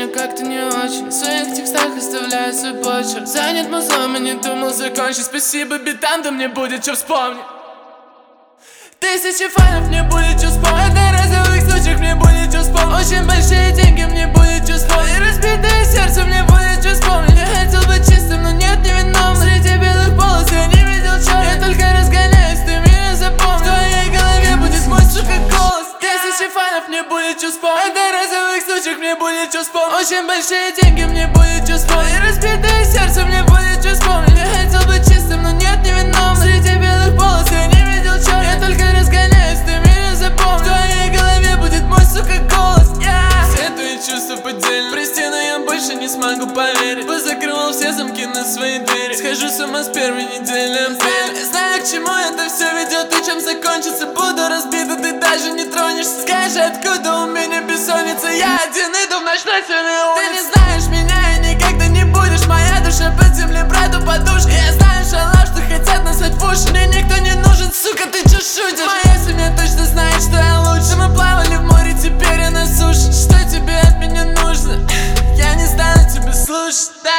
мне как-то не очень. В своих текстах оставляю свой почерк. Занят мозгом и не думал закончить. Спасибо битам, да мне будет что вспомнить. Тысячи фанов, мне будет что вспомнить. На разовых случаях мне будет что вспомнить. Очень большие деньги, мне будет что вспомнить. Разбитое сердце, мне будет что вспомнить. Я хотел быть чистым, но нет, невиновным. Среди белых полос я не видел черт. Я только разгоняюсь, ты меня запомни. В твоей голове будет мой, сука, голос. Тысячи фанов, мне будет что вспомнить. На разовых случаях мне будет что вспомнить. Очень большие деньги, мне будет что вспомнить. Разбитое сердце, мне будет что вспомнить. Я хотел быть чистым, но нет, невиновным. Среди белых полос я не видел черт. Я только разгоняюсь, ты меня запомни. В твоей голове будет мой, сука, голос. Все твои чувства поддельны. Прости, но я больше не смогу поверить. Позакрывал все замки на свои двери. Схожу с ума с первой недели апреля. Знаю, к чему это все ведет и чем закончится. Буду разбита, ты даже не тронешься. Скажи, откуда у меня бессонница. Я один иду в ночной сильный улице. Ты не знаешь меня и никогда не будешь. Моя душа под землей, брату подушка. Я знаю шалаш, что хотят назвать в уши. Мне никто не нужен, сука, ты чё шутишь? Моя семья точно знает, что я лучше. Мы плавали в море, теперь я на суше. Что тебе от меня нужно? Я не стану тебя слушать, да.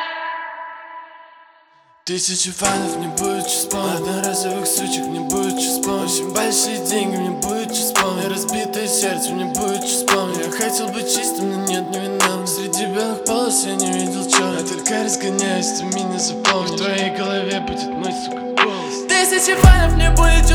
Тысячи фанов, мне будет что вспомнить. Одноразовых сучек, мне будет что вспомнить. Очень большие деньги, мне будет что вспомнить. Разбитое сердце, мне будет что вспомнить. Я хотел быть чистым, но нет, невиновным. Среди белых полос я не видел черт. Я только разгоняюсь, ты меня запомни. В твоей голове будет мой, сука, голос. Тысячи фанов, мне будет что